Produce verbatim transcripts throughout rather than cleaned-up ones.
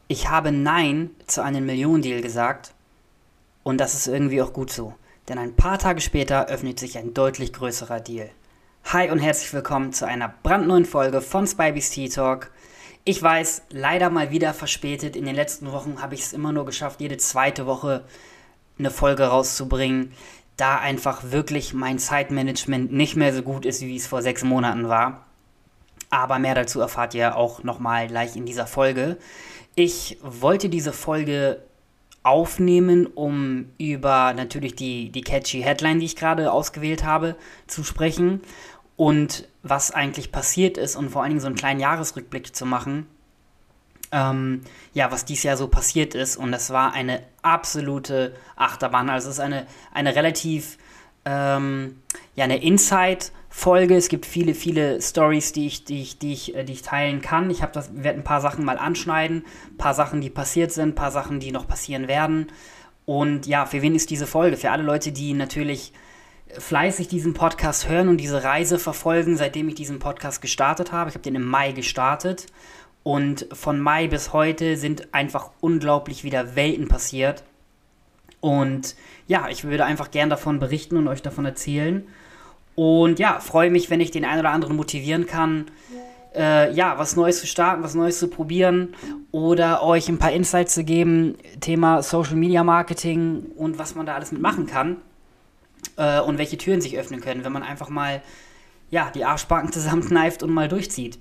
Ich habe Nein zu einem Millionendeal gesagt und das ist irgendwie auch gut so. Denn ein paar Tage später öffnet sich ein deutlich größerer Deal. Hi und herzlich willkommen zu einer brandneuen Folge von Spybys Tea Talk. Ich weiß, leider mal wieder verspätet. In den letzten Wochen habe ich es immer nur geschafft, jede zweite Woche eine Folge rauszubringen, da einfach wirklich mein Zeitmanagement nicht mehr so gut ist, wie es vor sechs Monaten war. Aber mehr dazu erfahrt ihr auch nochmal gleich in dieser Folge. Ich wollte diese Folge aufnehmen, um über natürlich die, die catchy Headline, die ich gerade ausgewählt habe, zu sprechen und was eigentlich passiert ist und vor allen Dingen so einen kleinen Jahresrückblick zu machen, ähm, ja, was dieses Jahr so passiert ist. Und das war eine absolute Achterbahn. Also es ist eine, eine relativ, ähm, ja, eine Inside-Folge. Es gibt viele, viele Stories, die ich, die ich, die ich, äh, die ich teilen kann. Ich habe das, werde ein paar Sachen mal anschneiden, ein paar Sachen, die passiert sind, ein paar Sachen, die noch passieren werden. Und ja, für wen ist diese Folge? Für alle Leute, die natürlich fleißig diesen Podcast hören und diese Reise verfolgen, seitdem ich diesen Podcast gestartet habe. Ich habe den im Mai gestartet und von Mai bis heute sind einfach unglaublich wieder Welten passiert. Und ja, ich würde einfach gern davon berichten und euch davon erzählen. Und ja, freue mich, wenn ich den einen oder anderen motivieren kann, äh, ja, was Neues zu starten, was Neues zu probieren oder euch ein paar Insights zu geben, Thema Social Media Marketing und was man da alles mitmachen kann äh, und welche Türen sich öffnen können, wenn man einfach mal, ja, die Arschbacken zusammenkneift und mal durchzieht.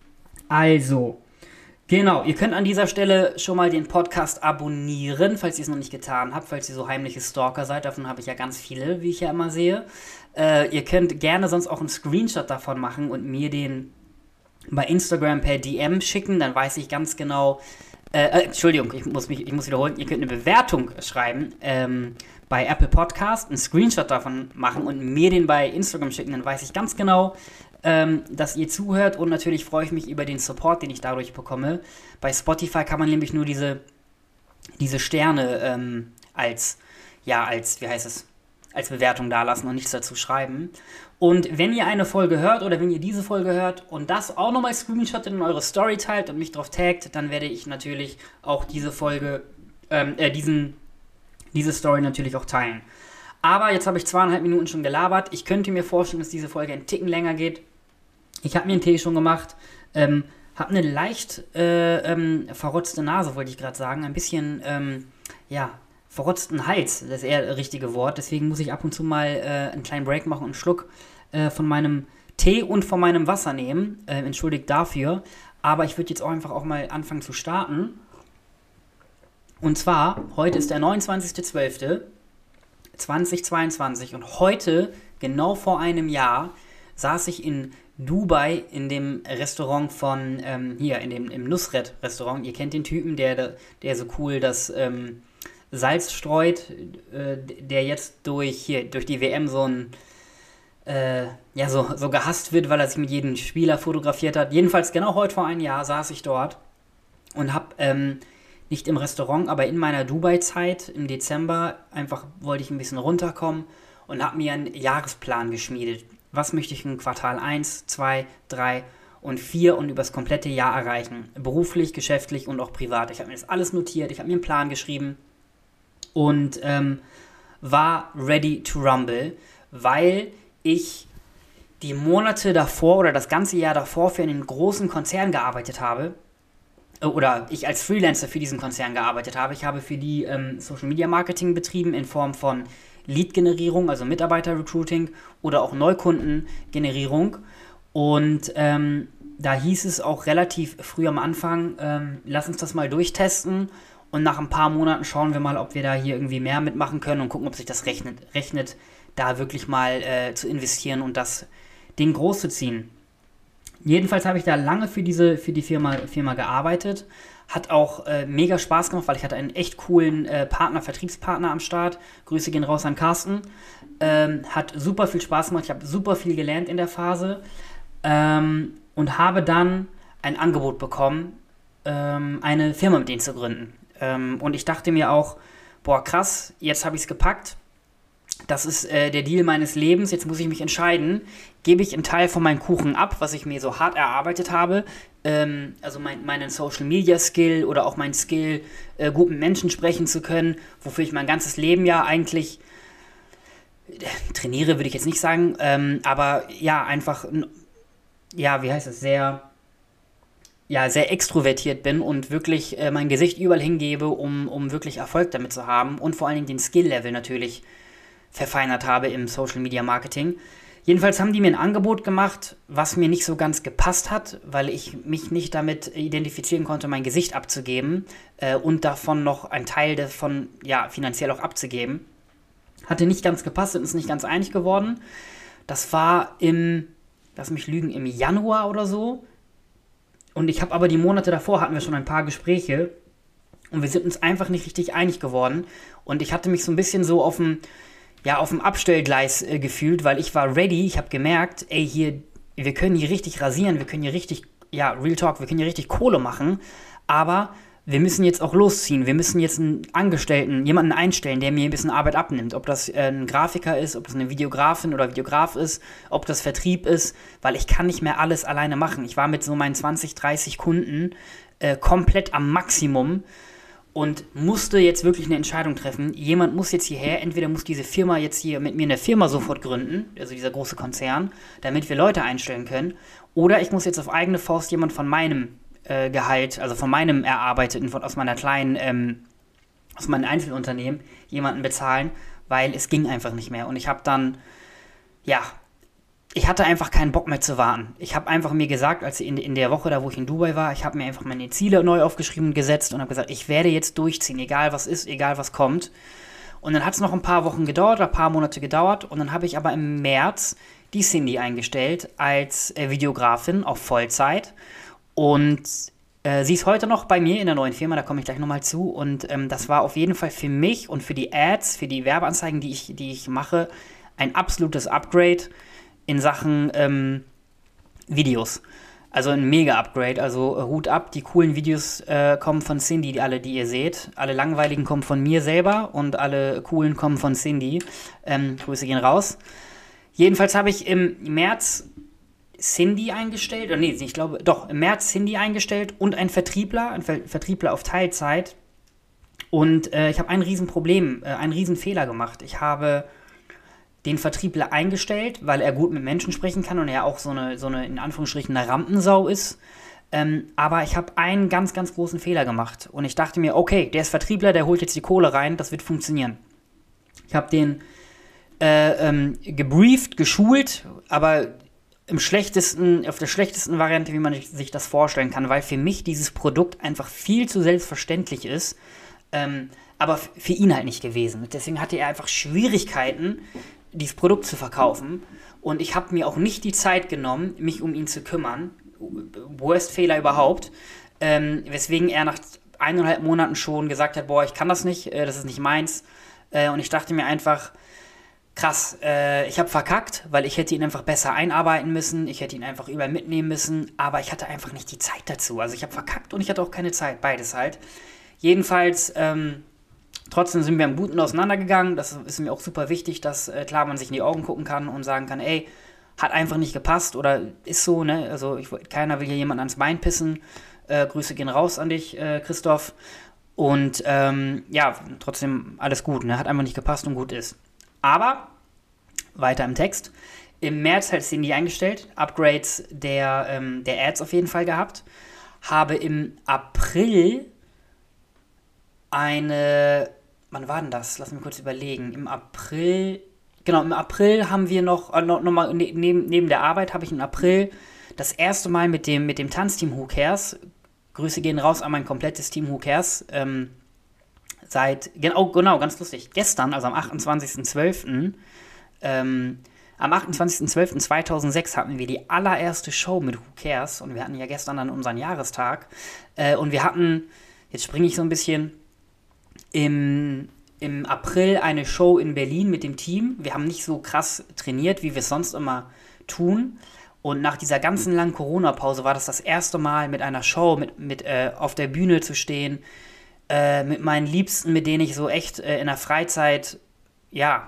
Also, genau, ihr könnt an dieser Stelle schon mal den Podcast abonnieren, falls ihr es noch nicht getan habt, falls ihr so heimliche Stalker seid. Davon habe ich ja ganz viele, wie ich ja immer sehe. Äh, ihr könnt gerne sonst auch einen Screenshot davon machen und mir den bei Instagram per D M schicken. Dann weiß ich ganz genau, äh, äh, Entschuldigung, ich muss, mich, ich muss wiederholen, ihr könnt eine Bewertung schreiben ähm, bei Apple Podcast, einen Screenshot davon machen und mir den bei Instagram schicken. Dann weiß ich ganz genau, Ähm, dass ihr zuhört und natürlich freue ich mich über den Support, den ich dadurch bekomme. Bei Spotify kann man nämlich nur diese, diese Sterne ähm, als, ja, als, wie heißt es, als Bewertung dalassen und nichts dazu schreiben. Und wenn ihr eine Folge hört oder wenn ihr diese Folge hört und das auch nochmal screenshottet in eure Story teilt und mich drauf taggt, dann werde ich natürlich auch diese Folge, ähm, äh, diesen, diese Story natürlich auch teilen. Aber jetzt habe ich zweieinhalb Minuten schon gelabert. Ich könnte mir vorstellen, dass diese Folge einen Ticken länger geht. Ich habe mir einen Tee schon gemacht, ähm, habe eine leicht äh, ähm, verrotzte Nase, wollte ich gerade sagen. Ein bisschen, ähm, ja, verrotzten Hals, das ist eher das richtige Wort. Deswegen muss ich ab und zu mal äh, einen kleinen Break machen und einen Schluck äh, von meinem Tee und von meinem Wasser nehmen. Äh, entschuldigt dafür. Aber ich würde jetzt auch einfach auch mal anfangen zu starten. Und zwar, heute ist der neunundzwanzigster zwölfter zweitausendzweiundzwanzig und heute, genau vor einem Jahr, saß ich in Dubai in dem Restaurant von, ähm, hier, in dem im Nusret-Restaurant. Ihr kennt den Typen, der, der so cool das ähm, Salz streut, äh, der jetzt durch, hier, durch die W M so ein, äh, ja, so, so gehasst wird, weil er sich mit jedem Spieler fotografiert hat. Jedenfalls genau heute vor einem Jahr saß ich dort und hab, ähm, nicht im Restaurant, aber in meiner Dubai-Zeit im Dezember einfach wollte ich ein bisschen runterkommen und habe mir einen Jahresplan geschmiedet. Was möchte ich in Quartal eins, zwei, drei und vier und übers komplette Jahr erreichen? Beruflich, geschäftlich und auch privat. Ich habe mir das alles notiert, ich habe mir einen Plan geschrieben und ähm, war ready to rumble, weil ich die Monate davor oder das ganze Jahr davor für einen großen Konzern gearbeitet habe. Oder ich als Freelancer für diesen Konzern gearbeitet habe. Ich habe für die ähm, Social Media Marketing betrieben in Form von Lead-Generierung, also Mitarbeiter-Recruiting oder auch Neukundengenerierung. Und ähm, da hieß es auch relativ früh am Anfang, ähm, lass uns das mal durchtesten und nach ein paar Monaten schauen wir mal, ob wir da hier irgendwie mehr mitmachen können und gucken, ob sich das rechnet, rechnet da wirklich mal äh, zu investieren und das Ding groß zu ziehen. Jedenfalls habe ich da lange für diese für die Firma, Firma gearbeitet. Hat auch äh, mega Spaß gemacht, weil ich hatte einen echt coolen äh, Partner, Vertriebspartner am Start. Grüße gehen raus an Carsten. Ähm, hat super viel Spaß gemacht. Ich habe super viel gelernt in der Phase. Ähm, und habe dann ein Angebot bekommen, ähm, eine Firma mit denen zu gründen. Ähm, und ich dachte mir auch, boah krass, jetzt habe ich es gepackt. das ist äh, der Deal meines Lebens, jetzt muss ich mich entscheiden, gebe ich einen Teil von meinem Kuchen ab, was ich mir so hart erarbeitet habe, ähm, also mein, meinen Social Media Skill oder auch mein Skill, äh, gut mit Menschen sprechen zu können, wofür ich mein ganzes Leben ja eigentlich äh, trainiere, würde ich jetzt nicht sagen, ähm, aber ja, einfach, ja, wie heißt es, sehr, ja, sehr extrovertiert bin und wirklich äh, mein Gesicht überall hingebe, um, um wirklich Erfolg damit zu haben und vor allen Dingen den Skill-Level natürlich verfeinert habe im Social Media Marketing. Jedenfalls haben die mir ein Angebot gemacht, was mir nicht so ganz gepasst hat, weil ich mich nicht damit identifizieren konnte, mein Gesicht abzugeben äh, und davon noch einen Teil davon, ja, finanziell auch abzugeben. Hatte nicht ganz gepasst, sind uns nicht ganz einig geworden. Das war im, lass mich lügen, im Januar oder so. Und ich habe aber die Monate davor hatten wir schon ein paar Gespräche und wir sind uns einfach nicht richtig einig geworden. Und ich hatte mich so ein bisschen so auf dem ja, auf dem Abstellgleis äh, gefühlt, weil ich war ready, ich habe gemerkt, ey, hier, wir können hier richtig rasieren, wir können hier richtig, ja, Real Talk, wir können hier richtig Kohle machen, aber wir müssen jetzt auch losziehen, wir müssen jetzt einen Angestellten, jemanden einstellen, der mir ein bisschen Arbeit abnimmt, ob das äh, ein Grafiker ist, ob das eine Videografin oder Videograf ist, ob das Vertrieb ist, weil ich kann nicht mehr alles alleine machen. Ich war mit so meinen zwanzig, dreißig Kunden äh, komplett am Maximum und musste jetzt wirklich eine Entscheidung treffen. Jemand muss jetzt hierher, entweder muss diese Firma jetzt hier mit mir eine Firma sofort gründen, also dieser große Konzern, damit wir Leute einstellen können, oder ich muss jetzt auf eigene Faust jemand von meinem äh, Gehalt, also von meinem Erarbeiteten, von, aus meiner kleinen, ähm, aus meinem Einzelunternehmen, jemanden bezahlen, weil es ging einfach nicht mehr. Und ich habe dann, ja, ich hatte einfach keinen Bock mehr zu warten. Ich habe einfach mir gesagt, als in, in der Woche, da wo ich in Dubai war, ich habe mir einfach meine Ziele neu aufgeschrieben und gesetzt und habe gesagt, ich werde jetzt durchziehen, egal was ist, egal was kommt. Und dann hat es noch ein paar Wochen gedauert, ein paar Monate gedauert und dann habe ich aber im März die Cindy eingestellt als äh, Videografin auf Vollzeit und äh, sie ist heute noch bei mir in der neuen Firma, da komme ich gleich nochmal zu und ähm, das war auf jeden Fall für mich und für die Ads, für die Werbeanzeigen, die ich, die ich mache, ein absolutes Upgrade in Sachen ähm, Videos. Also ein Mega-Upgrade, also äh, Hut ab, die coolen Videos äh, kommen von Cindy, die alle, die ihr seht. Alle langweiligen kommen von mir selber und alle coolen kommen von Cindy. Ähm, Grüße gehen raus. Jedenfalls habe ich im März Cindy eingestellt, oder nee, ich glaube, doch, im März Cindy eingestellt und einen Vertriebler, einen Ver- Vertriebler auf Teilzeit. Und äh, ich habe ein Riesenproblem, äh, einen Riesenfehler gemacht. Ich habe den Vertriebler eingestellt, weil er gut mit Menschen sprechen kann und er auch so eine, so eine in Anführungsstrichen, eine Rampensau ist. Ähm, aber ich habe einen ganz, ganz großen Fehler gemacht. Und ich dachte mir, okay, der ist Vertriebler, der holt jetzt die Kohle rein, das wird funktionieren. Ich habe den äh, ähm, gebrieft, geschult, aber im schlechtesten, auf der schlechtesten Variante, wie man sich das vorstellen kann, weil für mich dieses Produkt einfach viel zu selbstverständlich ist. Ähm, aber für ihn halt nicht gewesen. Deswegen hatte er einfach Schwierigkeiten, dieses Produkt zu verkaufen und ich habe mir auch nicht die Zeit genommen, mich um ihn zu kümmern. Worst Fehler überhaupt. Ähm, weswegen er nach eineinhalb Monaten schon gesagt hat, boah, ich kann das nicht, äh, das ist nicht meins. Äh, und ich dachte mir einfach, krass, äh, ich habe verkackt, weil ich hätte ihn einfach besser einarbeiten müssen, ich hätte ihn einfach überall mitnehmen müssen, aber ich hatte einfach nicht die Zeit dazu. Also ich habe verkackt und ich hatte auch keine Zeit, beides halt. Jedenfalls, ähm, trotzdem sind wir im Guten auseinandergegangen. Das ist mir auch super wichtig, dass, äh, klar, man sich in die Augen gucken kann und sagen kann, ey, hat einfach nicht gepasst oder ist so, ne? Also ich, keiner will hier jemanden ans Bein pissen. Äh, Grüße gehen raus an dich, äh, Christoph. Und ähm, ja, trotzdem alles gut, ne? Hat einfach nicht gepasst und gut ist. Aber, weiter im Text. Im März hat Cindy eingestellt, Upgrades der, ähm, der Ads auf jeden Fall gehabt. Habe im April eine, wann war denn das? Lass mich kurz überlegen. Im April, genau, im April haben wir noch, äh, noch, noch mal, ne, neben, neben der Arbeit habe ich im April das erste Mal mit dem, mit dem Tanzteam Who Cares, Grüße gehen raus an mein komplettes Team Who Cares, ähm, seit, genau, genau, ganz lustig, gestern, also am achtundzwanzigsten zwölften Ähm, am achtundzwanzigsten zwölften zweitausendsechs hatten wir die allererste Show mit Who Cares und wir hatten ja gestern dann unseren Jahrestag äh, und wir hatten, jetzt springe ich so ein bisschen, Im, im April eine Show in Berlin mit dem Team. Wir haben nicht so krass trainiert, wie wir es sonst immer tun. Und nach dieser ganzen langen Corona-Pause war das das erste Mal mit einer Show, mit, mit äh, auf der Bühne zu stehen, äh, mit meinen Liebsten, mit denen ich so echt äh, in der Freizeit, ja,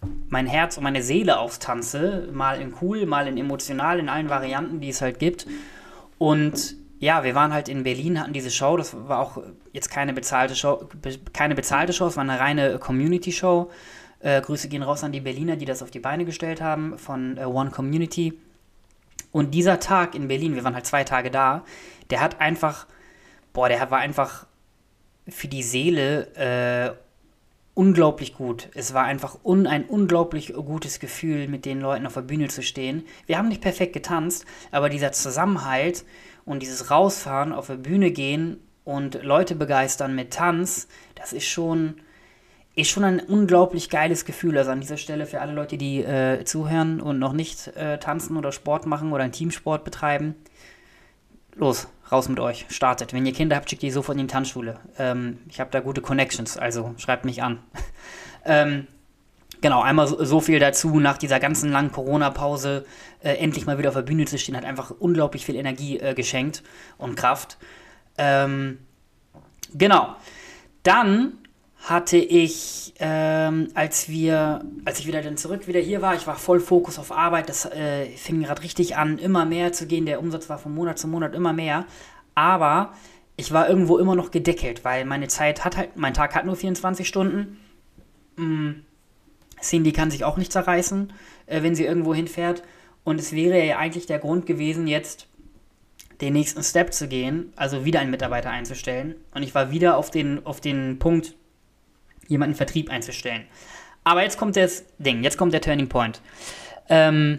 mein Herz und meine Seele austanze, mal in cool, mal in emotional, in allen Varianten, die es halt gibt. Und ja, wir waren halt in Berlin, hatten diese Show, das war auch jetzt keine bezahlte Show, be- keine bezahlte Show, es war eine reine Community-Show. Äh, Grüße gehen raus an die Berliner, die das auf die Beine gestellt haben, von äh, One Community. Und dieser Tag in Berlin, wir waren halt zwei Tage da, der hat einfach, boah, der war einfach für die Seele äh, unglaublich gut. Es war einfach un, ein unglaublich gutes Gefühl, mit den Leuten auf der Bühne zu stehen. Wir haben nicht perfekt getanzt, aber dieser Zusammenhalt und dieses Rausfahren, auf der Bühne gehen und Leute begeistern mit Tanz, das ist schon, ist schon ein unglaublich geiles Gefühl. Also an dieser Stelle für alle Leute, die äh, zuhören und noch nicht äh, tanzen oder Sport machen oder einen Teamsport betreiben, los, raus mit euch, startet. Wenn ihr Kinder habt, schickt die sofort in die Tanzschule. Ähm, ich habe da gute Connections, also schreibt mich an. ähm, genau, einmal so, so viel dazu, nach dieser ganzen langen Corona-Pause äh, endlich mal wieder auf der Bühne zu stehen, hat einfach unglaublich viel Energie äh, geschenkt und Kraft. Ähm, genau. Dann hatte ich, ähm, als wir, als ich wieder dann zurück wieder hier war, ich war voll Fokus auf Arbeit, das äh, fing gerade richtig an, immer mehr zu gehen, der Umsatz war von Monat zu Monat immer mehr, aber ich war irgendwo immer noch gedeckelt, weil meine Zeit hat halt, mein Tag hat nur vierundzwanzig Stunden, mm, Cindy kann sich auch nicht zerreißen, äh, wenn sie irgendwo hinfährt, und es wäre ja eigentlich der Grund gewesen, jetzt den nächsten Step zu gehen, also wieder einen Mitarbeiter einzustellen, und ich war wieder auf den, auf den Punkt, jemanden Vertrieb einzustellen. Aber jetzt kommt das Ding, jetzt kommt der Turning Point. Ähm,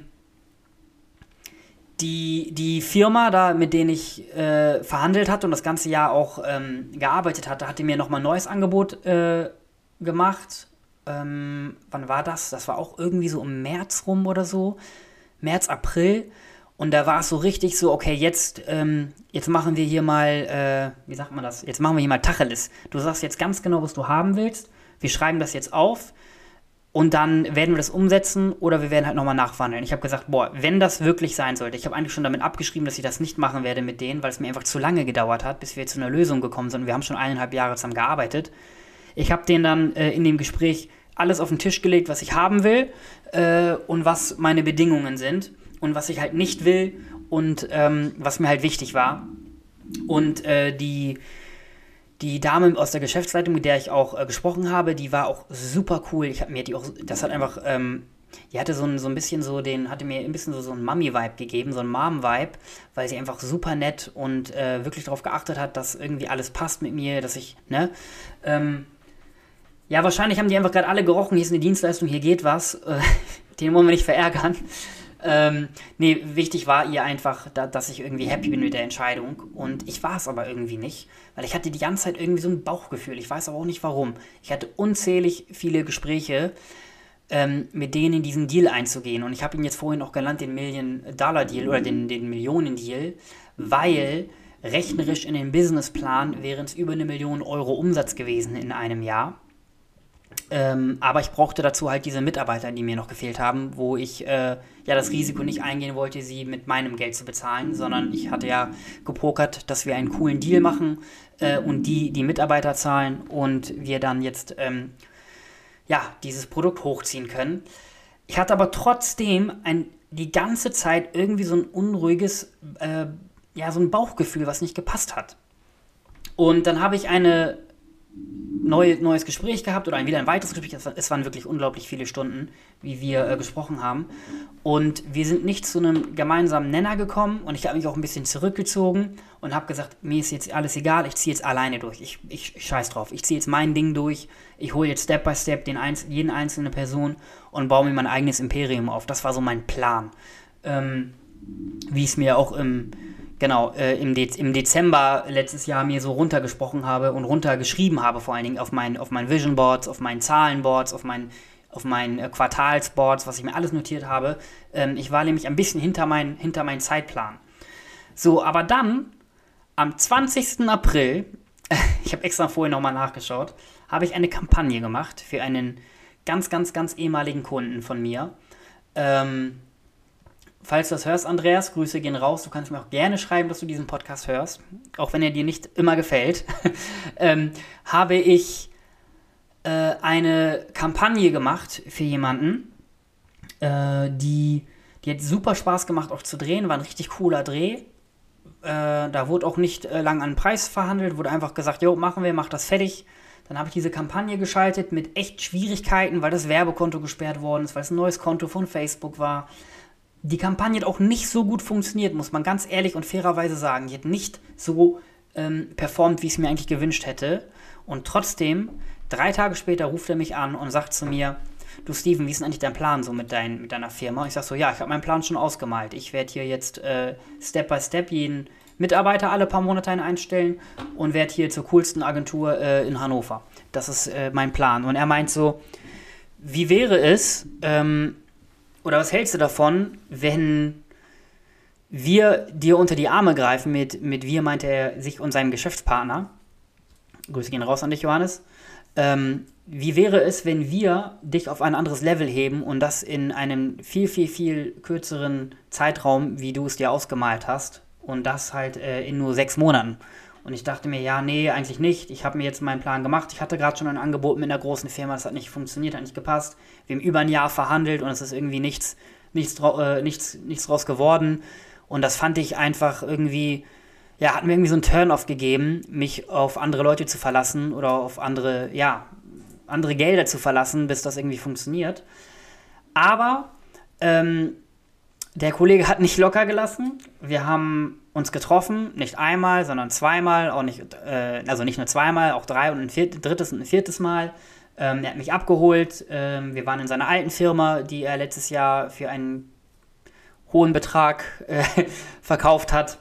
die, die Firma da, mit denen ich äh, verhandelt hatte und das ganze Jahr auch ähm, gearbeitet hatte, hatte mir nochmal ein neues Angebot äh, gemacht. Ähm, wann war das? Das war auch irgendwie so im März rum oder so. März, April. Und da war es so richtig so, okay, jetzt, ähm, jetzt machen wir hier mal, äh, wie sagt man das? Jetzt machen wir hier mal Tacheles. Du sagst jetzt ganz genau, was du haben willst. Wir schreiben das jetzt auf und dann werden wir das umsetzen oder wir werden halt nochmal nachverhandeln. Ich habe gesagt, boah, wenn das wirklich sein sollte, ich habe eigentlich schon damit abgeschrieben, dass ich das nicht machen werde mit denen, weil es mir einfach zu lange gedauert hat, bis wir zu einer Lösung gekommen sind. Wir haben schon eineinhalb Jahre zusammen gearbeitet. Ich habe denen dann äh, in dem Gespräch alles auf den Tisch gelegt, was ich haben will äh, und was meine Bedingungen sind und was ich halt nicht will und ähm, was mir halt wichtig war. Und äh, die... Die Dame aus der Geschäftsleitung, mit der ich auch äh, gesprochen habe, die war auch super cool. Ich habe mir die auch, das hat einfach, ähm, die hatte so ein, so ein bisschen so den, hatte mir ein bisschen so, so einen Mami-Vibe gegeben, so einen Mom-Vibe, weil sie einfach super nett und äh, wirklich darauf geachtet hat, dass irgendwie alles passt mit mir, dass ich, ne, ähm, ja, wahrscheinlich haben die einfach gerade alle gerochen, hier ist eine Dienstleistung, hier geht was, äh, den wollen wir nicht verärgern. Ähm, nee, wichtig war ihr einfach, da, dass ich irgendwie happy bin mit der Entscheidung, und ich war es aber irgendwie nicht, weil ich hatte die ganze Zeit irgendwie so ein Bauchgefühl, ich weiß aber auch nicht warum. Ich hatte unzählig viele Gespräche, ähm, mit denen in diesen Deal einzugehen, und ich habe ihn jetzt vorhin auch genannt, den Million-Dollar-Deal oder den, den Millionen-Deal, weil rechnerisch in dem Businessplan wären es über eine Million Euro Umsatz gewesen in einem Jahr. Ähm, aber ich brauchte dazu halt diese Mitarbeiter, die mir noch gefehlt haben, wo ich äh, ja das Risiko nicht eingehen wollte, sie mit meinem Geld zu bezahlen, sondern ich hatte ja gepokert, dass wir einen coolen Deal machen äh, und die die Mitarbeiter zahlen und wir dann jetzt ähm, ja dieses Produkt hochziehen können. Ich hatte aber trotzdem ein, die ganze Zeit irgendwie so ein unruhiges, äh, ja so ein Bauchgefühl, was nicht gepasst hat. Und dann habe ich eine Neu, neues Gespräch gehabt oder ein, wieder ein weiteres Gespräch. Es, war, es waren wirklich unglaublich viele Stunden, wie wir äh, gesprochen haben. Und wir sind nicht zu einem gemeinsamen Nenner gekommen, und ich habe mich auch ein bisschen zurückgezogen und habe gesagt, mir ist jetzt alles egal, ich ziehe jetzt alleine durch. Ich, ich, ich scheiß drauf. Ich ziehe jetzt mein Ding durch. Ich hole jetzt Step by Step den Einz- jeden einzelne Person und baue mir mein eigenes Imperium auf. Das war so mein Plan. Ähm, wie es mir auch im Genau, äh, im, Dez- im Dezember letztes Jahr mir so runtergesprochen habe und runtergeschrieben habe, vor allen Dingen auf meinen auf mein Vision Boards, auf meinen Zahlenboards, auf meinen auf meinen äh, Quartalsboards, was ich mir alles notiert habe. Ähm, ich war nämlich ein bisschen hinter mein, hinter meinen Zeitplan. So, aber dann, am zwanzigsten April, ich habe extra vorher nochmal nachgeschaut, habe ich eine Kampagne gemacht für einen ganz, ganz, ganz ehemaligen Kunden von mir. Ähm, Falls du das hörst, Andreas, Grüße gehen raus. Du kannst mir auch gerne schreiben, dass du diesen Podcast hörst, auch wenn er dir nicht immer gefällt. ähm, habe ich äh, eine Kampagne gemacht für jemanden, äh, die, die hat super Spaß gemacht auch zu drehen, war ein richtig cooler Dreh. Äh, da wurde auch nicht äh, lang an den Preis verhandelt, wurde einfach gesagt, jo, machen wir, mach das fertig. Dann habe ich diese Kampagne geschaltet mit echt Schwierigkeiten, weil das Werbekonto gesperrt worden ist, weil es ein neues Konto von Facebook war. Die Kampagne hat auch nicht so gut funktioniert, muss man ganz ehrlich und fairerweise sagen. Die hat nicht so ähm, performt, wie ich es mir eigentlich gewünscht hätte. Und trotzdem, drei Tage später ruft er mich an und sagt zu mir, du Steven, wie ist denn eigentlich dein Plan so mit, dein, mit deiner Firma? Und ich sage so, ja, ich habe meinen Plan schon ausgemalt. Ich werde hier jetzt äh, Step by Step jeden Mitarbeiter alle paar Monate einstellen und werde hier zur coolsten Agentur äh, in Hannover. Das ist äh, mein Plan. Und er meint so, wie wäre es, ähm, oder was hältst du davon, wenn wir dir unter die Arme greifen, mit, mit wir meinte er sich und seinem Geschäftspartner, Grüße gehen raus an dich, Johannes, ähm, wie wäre es, wenn wir dich auf ein anderes Level heben und das in einem viel, viel, viel kürzeren Zeitraum, wie du es dir ausgemalt hast, und das halt äh, in nur sechs Monaten. Und ich dachte mir, ja, nee, eigentlich nicht. Ich habe mir jetzt meinen Plan gemacht. Ich hatte gerade schon ein Angebot mit einer großen Firma, das hat nicht funktioniert, hat nicht gepasst. Wir haben über ein Jahr verhandelt und es ist irgendwie nichts, nichts, äh, nichts, nichts draus geworden. Und das fand ich einfach irgendwie, ja, hat mir irgendwie so einen Turn-off gegeben, mich auf andere Leute zu verlassen oder auf andere, ja, andere Gelder zu verlassen, bis das irgendwie funktioniert. Aber ähm, der Kollege hat nicht locker gelassen. Wir haben uns getroffen, nicht einmal, sondern zweimal, auch nicht, äh, also nicht nur zweimal, auch drei und ein viert, drittes und ein viertes Mal. Ähm, er hat mich abgeholt. Ähm, wir waren in seiner alten Firma, die er letztes Jahr für einen hohen Betrag äh, verkauft hat.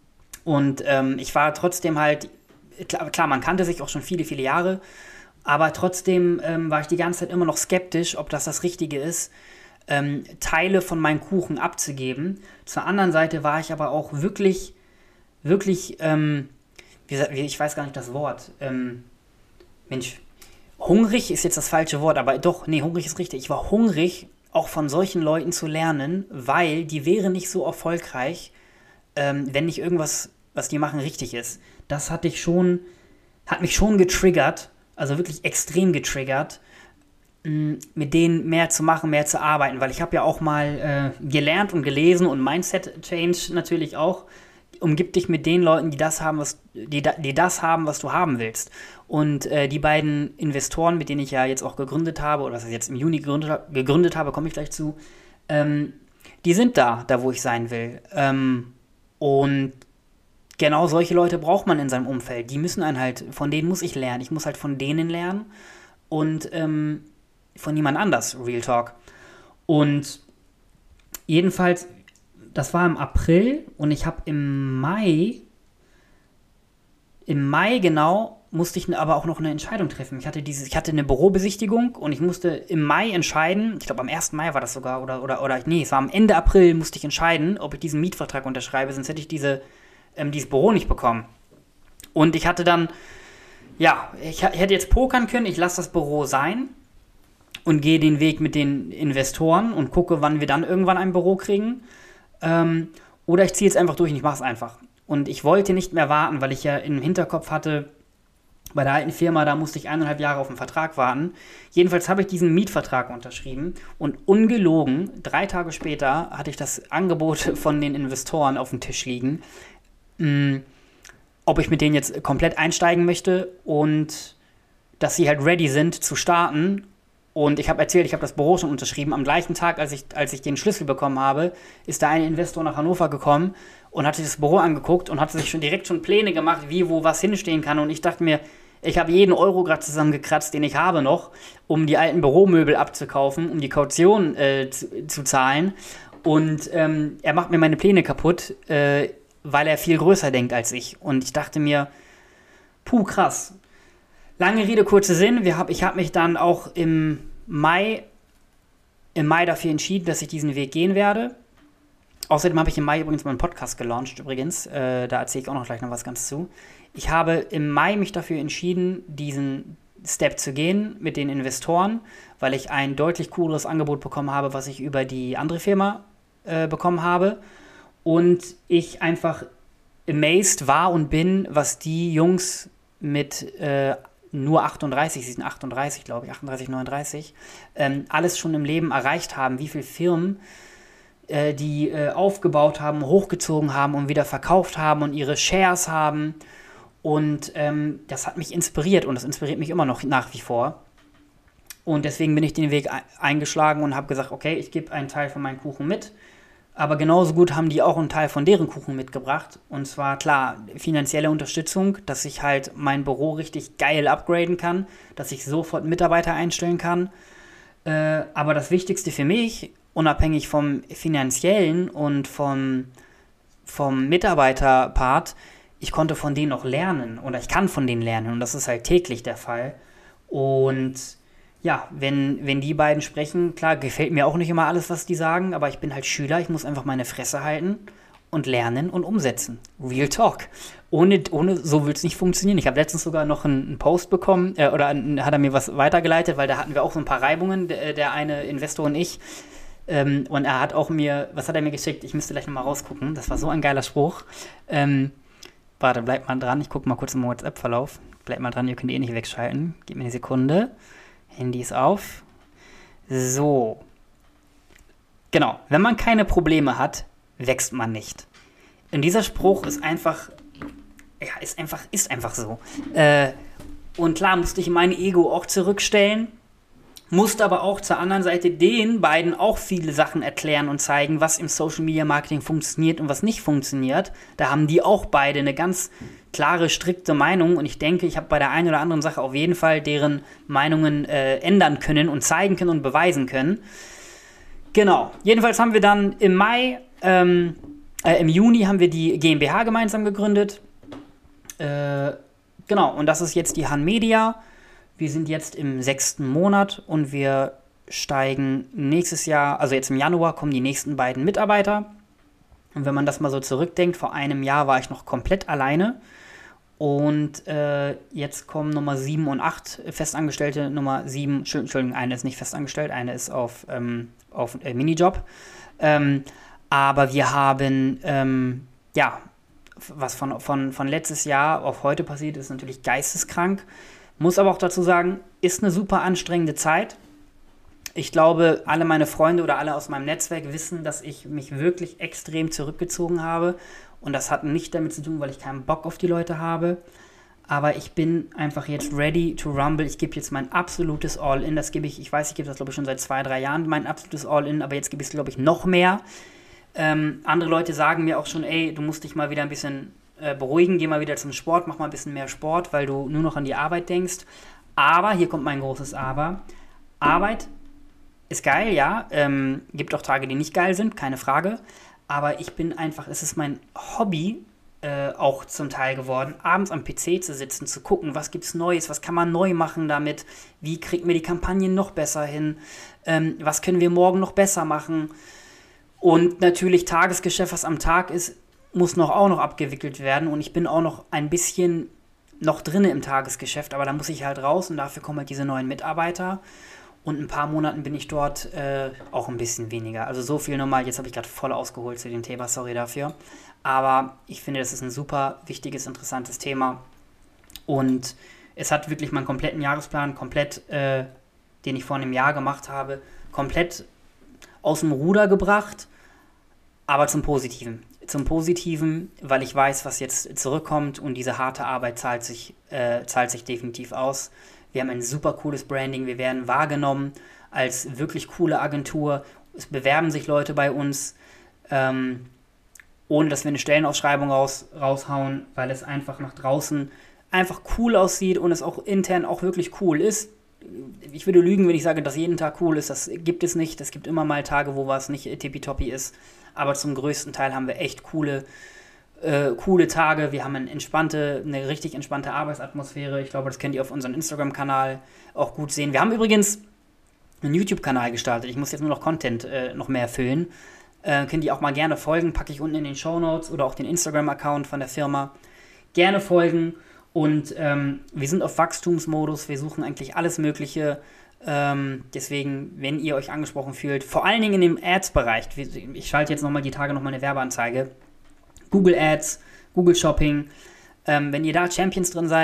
Und ähm, ich war trotzdem halt, klar, klar, man kannte sich auch schon viele, viele Jahre, aber trotzdem ähm, war ich die ganze Zeit immer noch skeptisch, ob das das Richtige ist, ähm, Teile von meinem Kuchen abzugeben. Zur anderen Seite war ich aber auch wirklich, wirklich, ähm, wie, ich weiß gar nicht das Wort, ähm, Mensch, hungrig ist jetzt das falsche Wort, aber doch, nee, hungrig ist richtig. Ich war hungrig, auch von solchen Leuten zu lernen, weil die wären nicht so erfolgreich, ähm, wenn nicht irgendwas, was die machen, richtig ist. Das hatte ich schon, hat mich schon getriggert, also wirklich extrem getriggert, mh, mit denen mehr zu machen, mehr zu arbeiten, weil ich habe ja auch mal äh, gelernt und gelesen und Mindset-Change natürlich auch, umgib dich mit den Leuten, die das haben, was, die, die das haben, was du haben willst. Und äh, die beiden Investoren, mit denen ich ja jetzt auch gegründet habe, oder was ich jetzt im Juni gegründet, gegründet habe, komme ich gleich zu, ähm, die sind da, da wo ich sein will. Ähm, und genau solche Leute braucht man in seinem Umfeld. Die müssen einen halt, von denen muss ich lernen. Ich muss halt von denen lernen und ähm, von niemand anders, Real Talk. Und jedenfalls, das war im April und ich habe im Mai, im Mai genau, musste ich aber auch noch eine Entscheidung treffen. Ich hatte dieses, ich hatte eine Bürobesichtigung und ich musste im Mai entscheiden, ich glaube am ersten Mai war das sogar, oder, oder, oder, nee, es war am Ende April, musste ich entscheiden, ob ich diesen Mietvertrag unterschreibe, sonst hätte ich diese, ähm, dieses Büro nicht bekommen. Und ich hatte dann, ja, ich, ich hätte jetzt pokern können, ich lasse das Büro sein und gehe den Weg mit den Investoren und gucke, wann wir dann irgendwann ein Büro kriegen. Ähm, oder ich ziehe jetzt einfach durch und ich mache es einfach. Und ich wollte nicht mehr warten, weil ich ja im Hinterkopf hatte, bei der alten Firma, da musste ich eineinhalb Jahre auf den Vertrag warten. Jedenfalls habe ich diesen Mietvertrag unterschrieben und ungelogen, drei Tage später hatte ich das Angebot von den Investoren auf dem Tisch liegen, mh, ob ich mit denen jetzt komplett einsteigen möchte und dass sie halt ready sind zu starten. Und ich habe erzählt, ich habe das Büro schon unterschrieben. Am gleichen Tag, als ich, als ich den Schlüssel bekommen habe, ist da ein Investor nach Hannover gekommen und hat sich das Büro angeguckt und hat sich schon direkt schon Pläne gemacht, wie, wo was hinstehen kann. Und ich dachte mir, ich habe jeden Euro gerade zusammengekratzt, den ich habe noch, um die alten Büromöbel abzukaufen, um die Kaution äh, zu, zu zahlen. Und ähm, er macht mir meine Pläne kaputt, äh, weil er viel größer denkt als ich. Und ich dachte mir, puh, krass. Lange Rede, kurzer Sinn. Wir hab, ich habe mich dann auch im Mai, im Mai dafür entschieden, dass ich diesen Weg gehen werde. Außerdem habe ich im Mai übrigens meinen Podcast gelauncht, übrigens. Äh, da erzähle ich auch noch gleich noch was ganz zu. Ich habe im Mai mich dafür entschieden, diesen Step zu gehen mit den Investoren, weil ich ein deutlich cooleres Angebot bekommen habe, was ich über die andere Firma äh, bekommen habe. Und ich einfach amazed war und bin, was die Jungs mit äh, nur achtunddreißig, sie sind achtunddreißig, glaube ich, achtunddreißig, neununddreißig, ähm, alles schon im Leben erreicht haben, wie viele Firmen äh, die äh, aufgebaut haben, hochgezogen haben und wieder verkauft haben und ihre Shares haben. Und ähm, das hat mich inspiriert und das inspiriert mich immer noch nach wie vor. Und deswegen bin ich den Weg eingeschlagen und habe gesagt, okay, ich gebe einen Teil von meinem Kuchen mit. Aber genauso gut haben die auch einen Teil von deren Kuchen mitgebracht. Und zwar, klar, finanzielle Unterstützung, dass ich halt mein Büro richtig geil upgraden kann, dass ich sofort Mitarbeiter einstellen kann. Äh, aber das Wichtigste für mich, unabhängig vom finanziellen und vom, vom Mitarbeiterpart, ich konnte von denen noch lernen oder ich kann von denen lernen. Und das ist halt täglich der Fall. Und ja, wenn, wenn die beiden sprechen, klar, gefällt mir auch nicht immer alles, was die sagen, aber ich bin halt Schüler, ich muss einfach meine Fresse halten und lernen und umsetzen. Real Talk. Ohne, ohne so will es nicht funktionieren. Ich habe letztens sogar noch einen, einen Post bekommen, äh, oder ein, hat er mir was weitergeleitet, weil da hatten wir auch so ein paar Reibungen, der, der eine Investor und ich. Ähm, und er hat auch mir, was hat er mir geschickt? Ich müsste gleich nochmal rausgucken. Das war so ein geiler Spruch. Ähm, warte, bleibt mal dran, ich gucke mal kurz im WhatsApp-Verlauf. Bleibt mal dran, ihr könnt eh nicht wegschalten. Gib mir eine Sekunde. Handy ist auf. So. Genau. Wenn man keine Probleme hat, wächst man nicht. Und dieser Spruch ist einfach, ja, ist einfach, ist einfach so. Äh, und klar musste ich mein Ego auch zurückstellen, musste aber auch zur anderen Seite den beiden auch viele Sachen erklären und zeigen, was im Social Media Marketing funktioniert und was nicht funktioniert. Da haben die auch beide eine ganz klare, strikte Meinung und ich denke, ich habe bei der einen oder anderen Sache auf jeden Fall deren Meinungen äh, ändern können und zeigen können und beweisen können. Genau. Jedenfalls haben wir dann im Mai, ähm, äh, im Juni haben wir die GmbH gemeinsam gegründet. Äh, genau. Und das ist jetzt die Han Media. Wir sind jetzt im sechsten Monat und wir steigen nächstes Jahr, also jetzt im Januar kommen die nächsten beiden Mitarbeiter. Und wenn man das mal so zurückdenkt, vor einem Jahr war ich noch komplett alleine. Und äh, jetzt kommen Nummer sieben und acht Festangestellte. Nummer sieben, Entschuldigung, eine ist nicht festangestellt, eine ist auf, ähm, auf äh, Minijob. Ähm, aber wir haben, ähm, ja, was von, von, von letztes Jahr auf heute passiert, ist natürlich geisteskrank. Muss aber auch dazu sagen, ist eine super anstrengende Zeit. Ich glaube, alle meine Freunde oder alle aus meinem Netzwerk wissen, dass ich mich wirklich extrem zurückgezogen habe. Und das hat nicht damit zu tun, weil ich keinen Bock auf die Leute habe. Aber ich bin einfach jetzt ready to rumble. Ich gebe jetzt mein absolutes All-In. Das gebe ich, ich weiß, ich gebe das glaube ich schon seit zwei, drei Jahren, mein absolutes All-In. Aber jetzt gebe ich es glaube ich noch mehr. Ähm, andere Leute sagen mir auch schon, ey, du musst dich mal wieder ein bisschen äh, beruhigen. Geh mal wieder zum Sport, mach mal ein bisschen mehr Sport, weil du nur noch an die Arbeit denkst. Aber, hier kommt mein großes Aber, Arbeit ist geil, ja. Ähm, gibt auch Tage, die nicht geil sind, keine Frage. Aber ich bin einfach, es ist mein Hobby äh, auch zum Teil geworden, abends am P C zu sitzen, zu gucken, was gibt's Neues, was kann man neu machen damit, wie kriegt mir die Kampagnen noch besser hin, ähm, was können wir morgen noch besser machen. Und natürlich Tagesgeschäft, was am Tag ist, muss noch auch noch abgewickelt werden. Und ich bin auch noch ein bisschen noch drinne im Tagesgeschäft, aber da muss ich halt raus und dafür kommen halt diese neuen Mitarbeiter. Und in ein paar Monaten bin ich dort äh, auch ein bisschen weniger. Also so viel nochmal, jetzt habe ich gerade voll ausgeholt zu dem Thema, sorry dafür. Aber ich finde, das ist ein super wichtiges, interessantes Thema. Und es hat wirklich meinen kompletten Jahresplan, komplett, äh, den ich vor einem Jahr gemacht habe, komplett aus dem Ruder gebracht, aber zum Positiven. Zum Positiven, weil ich weiß, was jetzt zurückkommt und diese harte Arbeit zahlt sich, äh, zahlt sich definitiv aus. Wir haben ein super cooles Branding, wir werden wahrgenommen als wirklich coole Agentur. Es bewerben sich Leute bei uns, ähm, ohne dass wir eine Stellenausschreibung raus, raushauen, weil es einfach nach draußen einfach cool aussieht und es auch intern auch wirklich cool ist. Ich würde lügen, wenn ich sage, dass jeden Tag cool ist. Das gibt es nicht. Es gibt immer mal Tage, wo was nicht tippitoppi ist. Aber zum größten Teil haben wir echt coole Äh, coole Tage, wir haben eine entspannte, eine richtig entspannte Arbeitsatmosphäre. Ich glaube, das könnt ihr auf unserem Instagram-Kanal auch gut sehen. Wir haben übrigens einen YouTube-Kanal gestartet. Ich muss jetzt nur noch Content äh, noch mehr füllen. Äh, könnt ihr auch mal gerne folgen, packe ich unten in den Shownotes oder auch den Instagram-Account von der Firma. Gerne folgen und ähm, wir sind auf Wachstumsmodus, wir suchen eigentlich alles Mögliche. Ähm, deswegen, wenn ihr euch angesprochen fühlt, vor allen Dingen in dem Ads-Bereich, ich schalte jetzt nochmal die Tage nochmal eine Werbeanzeige, Google Ads, Google Shopping. Ähm, wenn ihr da Champions drin seid,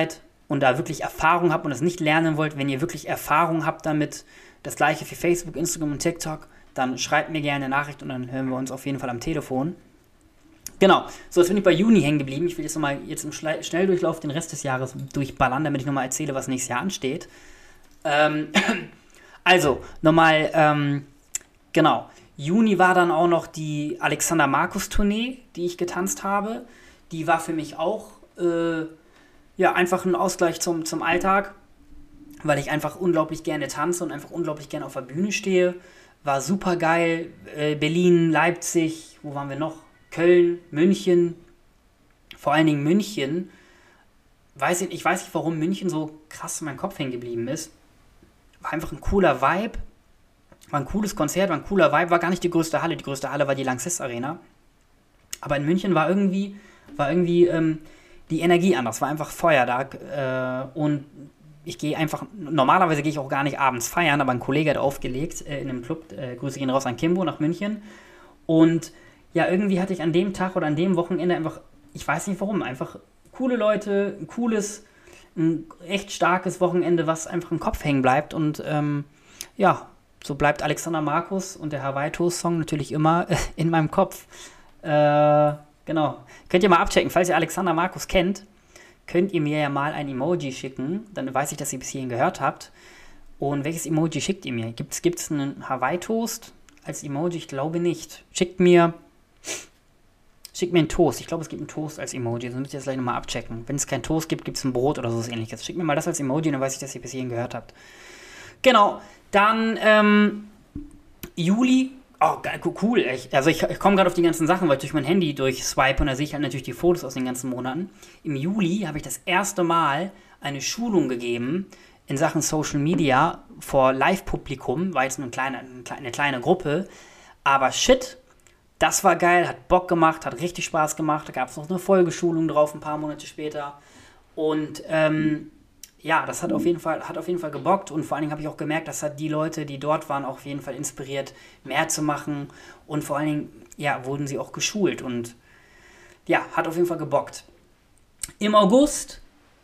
und da wirklich Erfahrung habt und es nicht lernen wollt, wenn ihr wirklich Erfahrung habt damit, das gleiche für Facebook, Instagram und TikTok, dann schreibt mir gerne eine Nachricht und dann hören wir uns auf jeden Fall am Telefon. Genau, so jetzt bin ich bei Juni hängen geblieben. Ich will jetzt nochmal jetzt im Schnelldurchlauf den Rest des Jahres durchballern, damit ich nochmal erzähle, was nächstes Jahr ansteht. Ähm, also, nochmal, ähm, genau, Juni war dann auch noch die Alexander Markus Tournee, die ich getanzt habe. Die war für mich auch, äh, ja, einfach ein Ausgleich zum, zum Alltag, weil ich einfach unglaublich gerne tanze und einfach unglaublich gerne auf der Bühne stehe. War super geil. Äh, Berlin, Leipzig, wo waren wir noch? Köln, München, vor allen Dingen München. Weiß ich, ich weiß nicht, warum München so krass in meinem Kopf hängen geblieben ist. War einfach ein cooler Vibe. War ein cooles Konzert, war ein cooler Vibe. War gar nicht die größte Halle. Die größte Halle war die Lanxess Arena. Aber in München war irgendwie, war irgendwie ähm, die Energie anders. War einfach Feuer da. Äh, und ich gehe einfach, normalerweise gehe ich auch gar nicht abends feiern, aber ein Kollege hat aufgelegt äh, in einem Club. Äh, Grüße gehen raus an Kimbo nach München. Und ja, irgendwie hatte ich an dem Tag oder an dem Wochenende einfach, ich weiß nicht warum, einfach coole Leute, ein cooles, ein echt starkes Wochenende, was einfach im Kopf hängen bleibt. Und ähm, ja, so bleibt Alexander Markus und der Hawaii-Toast-Song natürlich immer äh, in meinem Kopf. Äh, genau. Könnt ihr mal abchecken, falls ihr Alexander Markus kennt, könnt ihr mir ja mal ein Emoji schicken. Dann weiß ich, dass ihr bis hierhin gehört habt. Und welches Emoji schickt ihr mir? Gibt es einen Hawaii-Toast als Emoji? Ich glaube nicht. Schickt mir... Schickt mir einen Toast. Ich glaube, es gibt einen Toast als Emoji. Das müsst ihr jetzt gleich nochmal abchecken. Wenn es keinen Toast gibt, gibt es ein Brot oder so ähnliches. Schickt mir mal das als Emoji, dann weiß ich, dass ihr bis hierhin gehört habt. Genau. Dann ähm, Juli. Oh, geil, cool. Ich, also ich, ich komme gerade auf die ganzen Sachen, weil ich durch mein Handy durchswipe und da sehe ich halt natürlich die Fotos aus den ganzen Monaten. Im Juli habe ich das erste Mal eine Schulung gegeben in Sachen Social Media vor Live-Publikum. War jetzt eine kleine, eine kleine Gruppe. Aber shit, das war geil, hat Bock gemacht, hat richtig Spaß gemacht. Da gab es noch eine Folgeschulung drauf, ein paar Monate später. Und ähm, ja, das hat auf jeden Fall, hat auf jeden Fall gebockt. Und vor allen Dingen habe ich auch gemerkt, das hat die Leute, die dort waren, auch auf jeden Fall inspiriert, mehr zu machen. Und vor allen Dingen, ja, wurden sie auch geschult. Und ja, hat auf jeden Fall gebockt. Im August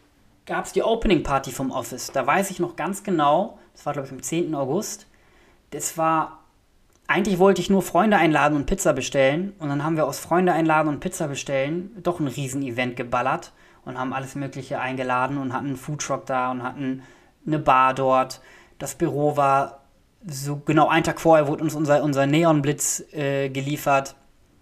gab es die Opening Party vom Office. Da weiß ich noch ganz genau, das war glaube ich am zehnten August. Das war... Eigentlich wollte ich nur Freunde einladen und Pizza bestellen. Und dann haben wir aus Freunde einladen und Pizza bestellen doch ein Riesen-Event geballert. Und haben alles Mögliche eingeladen und hatten einen Foodtruck da und hatten eine Bar dort. Das Büro war so genau einen Tag vorher, wurde uns unser, unser Neonblitz äh, geliefert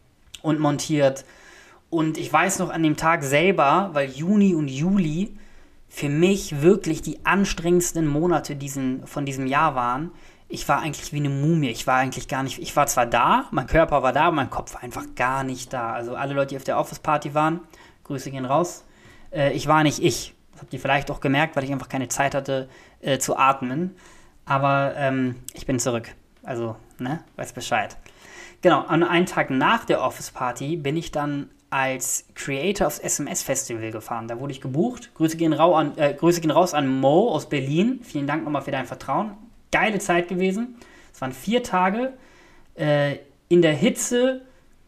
und montiert. Und ich weiß noch an dem Tag selber, weil Juni und Juli für mich wirklich die anstrengendsten Monate diesen, von diesem Jahr waren. Ich war eigentlich wie eine Mumie. Ich war eigentlich gar nicht, ich war zwar da, mein Körper war da, aber mein Kopf war einfach gar nicht da. Also alle Leute, die auf der Office-Party waren, Grüße gehen raus, äh, ich war nicht ich. Das habt ihr vielleicht auch gemerkt, weil ich einfach keine Zeit hatte äh, zu atmen. Aber ähm, ich bin zurück. Also, ne, weiß Bescheid. Genau, an einem Tag nach der Office-Party bin ich dann als Creator aufs S M S-Festival gefahren. Da wurde ich gebucht. Grüße gehen, rau an, äh, Grüße gehen raus an Mo aus Berlin. Vielen Dank nochmal für dein Vertrauen. Geile Zeit gewesen. Es waren vier Tage äh, in der Hitze,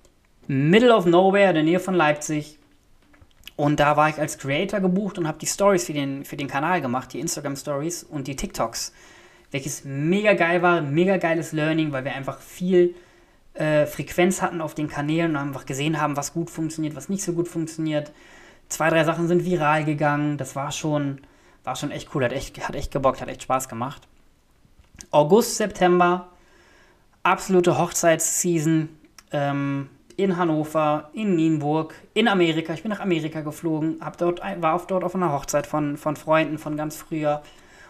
middle of nowhere, in der Nähe von Leipzig. Und da war ich als Creator gebucht und habe die Stories für den, für den Kanal gemacht, die Instagram-Stories und die TikToks. Welches mega geil war, mega geiles Learning, weil wir einfach viel äh, Frequenz hatten auf den Kanälen und einfach gesehen haben, was gut funktioniert, was nicht so gut funktioniert. Zwei, drei Sachen sind viral gegangen. Das war schon, war schon echt cool, hat echt, hat echt gebockt, hat echt Spaß gemacht. August, September, absolute Hochzeitsseason ähm, in Hannover, in Nienburg, in Amerika. Ich bin nach Amerika geflogen, hab dort, war auf, dort auf einer Hochzeit von, von Freunden von ganz früher.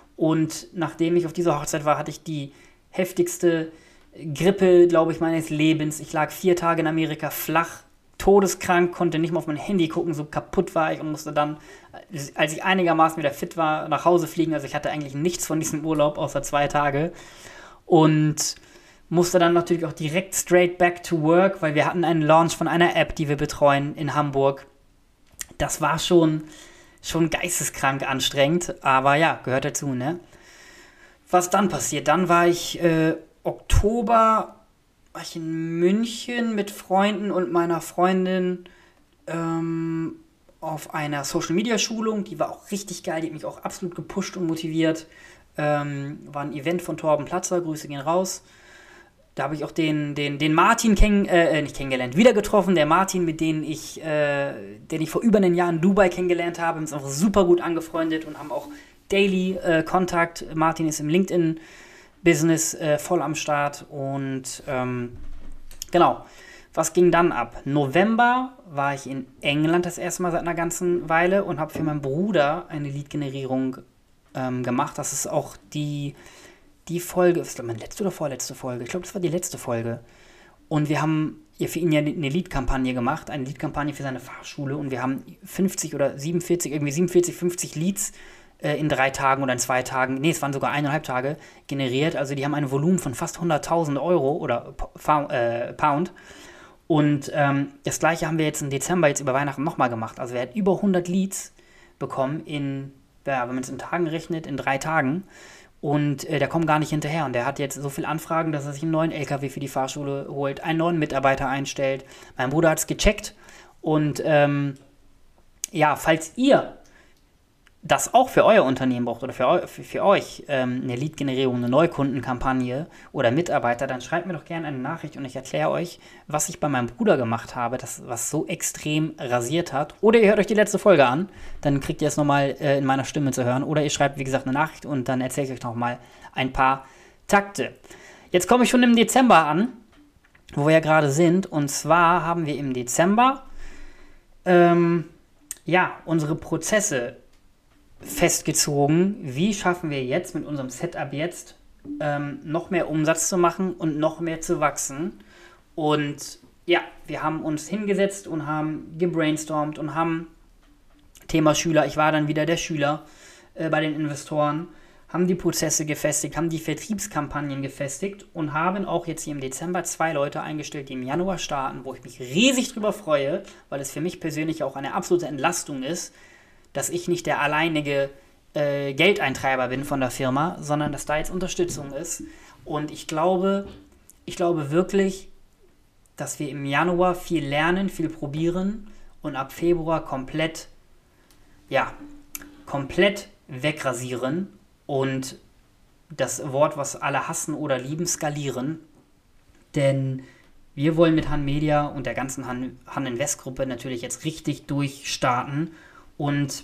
Und nachdem ich auf dieser Hochzeit war, hatte ich die heftigste Grippe, glaube ich, meines Lebens. Ich lag vier Tage in Amerika flach, todeskrank, konnte nicht mal auf mein Handy gucken, so kaputt war ich und musste dann, als ich einigermaßen wieder fit war, nach Hause fliegen. Also ich hatte eigentlich nichts von diesem Urlaub, außer zwei Tage. Und musste dann natürlich auch direkt straight back to work, weil wir hatten einen Launch von einer App, die wir betreuen in Hamburg. Das war schon, schon geisteskrank anstrengend, aber ja, gehört dazu, ne? Was dann passiert? Dann war ich äh, Oktober war ich in München mit Freunden und meiner Freundin ähm, auf einer Social-Media-Schulung, die war auch richtig geil, die hat mich auch absolut gepusht und motiviert. Ähm, war ein Event von Torben Platzer, Grüße gehen raus. Da habe ich auch den, den, den Martin kenn, äh, nicht kennengelernt, wieder getroffen. Der Martin, mit dem ich, äh, den ich vor über einem Jahr in Dubai kennengelernt habe. Wir sind auch super gut angefreundet und haben auch Daily äh, Kontakt. Martin ist im LinkedIn-Business äh, voll am Start. Und ähm, genau, was ging dann ab? November war ich in England das erste Mal seit einer ganzen Weile und habe für meinen Bruder eine Lead-Generierung ähm, gemacht. Das ist auch die... Die Folge, ist das meine letzte oder vorletzte Folge? Ich glaube, das war die letzte Folge. Und wir haben ja für ihn ja eine Lead-Kampagne gemacht, eine Lead-Kampagne für seine Fahrschule. Und wir haben fünfzig oder siebenundvierzig, irgendwie siebenundvierzig, fünfzig Leads äh, in drei Tagen oder in zwei Tagen, nee, es waren sogar eineinhalb Tage, generiert. Also die haben ein Volumen von fast hunderttausend Euro oder äh, Pound. Und ähm, das gleiche haben wir jetzt im Dezember, jetzt über Weihnachten nochmal gemacht. Also er hat über hundert Leads bekommen in, ja, wenn man es in Tagen rechnet, in drei Tagen. Und äh, der kommt gar nicht hinterher. Und der hat jetzt so viele Anfragen, dass er sich einen neuen L K W für die Fahrschule holt, einen neuen Mitarbeiter einstellt. Mein Bruder hat es gecheckt. Und ähm, ja, falls ihr das auch für euer Unternehmen braucht oder für, eu für, für euch ähm, eine Lead-Generierung, eine Neukundenkampagne oder Mitarbeiter, dann schreibt mir doch gerne eine Nachricht und ich erkläre euch, was ich bei meinem Bruder gemacht habe, das, was so extrem rasiert hat. Oder ihr hört euch die letzte Folge an, dann kriegt ihr es nochmal äh, in meiner Stimme zu hören. Oder ihr schreibt, wie gesagt, eine Nachricht und dann erzähle ich euch nochmal ein paar Takte. Jetzt komme ich schon im Dezember an, wo wir ja gerade sind. Und zwar haben wir im Dezember ähm, ja, unsere Prozesse festgezogen, wie schaffen wir jetzt mit unserem Setup jetzt ähm, noch mehr Umsatz zu machen und noch mehr zu wachsen. Und ja, wir haben uns hingesetzt und haben gebrainstormt und haben Thema Schüler, ich war dann wieder der Schüler äh, bei den Investoren, haben die Prozesse gefestigt, haben die Vertriebskampagnen gefestigt und haben auch jetzt hier im Dezember zwei Leute eingestellt, die im Januar starten, wo ich mich riesig drüber freue, weil es für mich persönlich auch eine absolute Entlastung ist, dass ich nicht der alleinige äh, Geldeintreiber bin von der Firma, sondern dass da jetzt Unterstützung ist. Und ich glaube, ich glaube wirklich, dass wir im Januar viel lernen, viel probieren und ab Februar komplett, ja, komplett wegrasieren und das Wort, was alle hassen oder lieben, skalieren. Denn wir wollen mit Han Media und der ganzen Han, Han Invest Gruppe natürlich jetzt richtig durchstarten und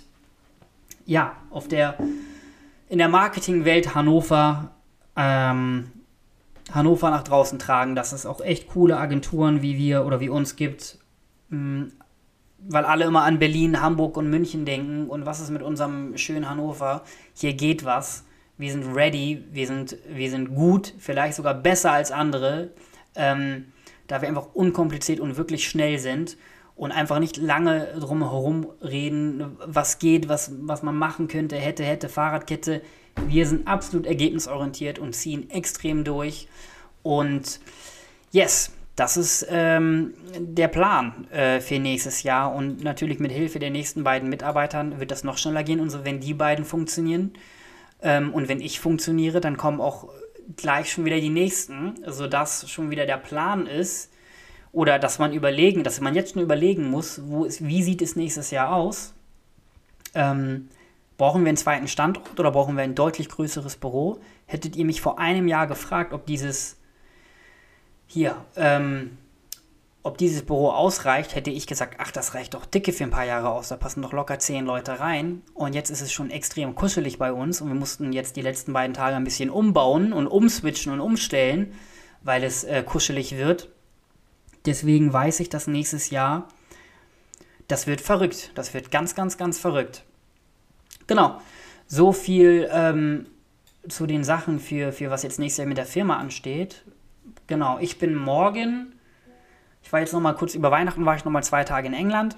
ja, auf der, in der Marketingwelt Hannover, ähm, Hannover nach draußen tragen, dass es auch echt coole Agenturen wie wir oder wie uns gibt, mh, weil alle immer an Berlin, Hamburg und München denken und was ist mit unserem schönen Hannover? Hier geht was, wir sind ready, wir sind, wir sind gut, vielleicht sogar besser als andere, ähm, da wir einfach unkompliziert und wirklich schnell sind. Und einfach nicht lange drum herum reden, was geht, was, was man machen könnte, hätte, hätte, Fahrradkette. Wir sind absolut ergebnisorientiert und ziehen extrem durch. Und yes, das ist ähm, der Plan äh, für nächstes Jahr. Und natürlich mit Hilfe der nächsten beiden Mitarbeitern wird das noch schneller gehen. Und so, wenn die beiden funktionieren ähm, und wenn ich funktioniere, dann kommen auch gleich schon wieder die nächsten, sodass schon wieder der Plan ist, oder dass man überlegen, dass man jetzt schon überlegen muss, wo ist, wie sieht es nächstes Jahr aus? Ähm, brauchen wir einen zweiten Standort oder brauchen wir ein deutlich größeres Büro? Hättet ihr mich vor einem Jahr gefragt, ob dieses hier, ähm, ob dieses Büro ausreicht, hätte ich gesagt, ach, das reicht doch dicke für ein paar Jahre aus, da passen doch locker zehn Leute rein. Und jetzt ist es schon extrem kuschelig bei uns und wir mussten jetzt die letzten beiden Tage ein bisschen umbauen und umswitchen und umstellen, weil es äh, kuschelig wird. Deswegen weiß ich, dass nächstes Jahr, das wird verrückt. Das wird ganz, ganz, ganz verrückt. Genau. So viel ähm, zu den Sachen, für, für was jetzt nächstes Jahr mit der Firma ansteht. Genau. Ich bin morgen, ich war jetzt nochmal kurz über Weihnachten, war ich nochmal zwei Tage in England.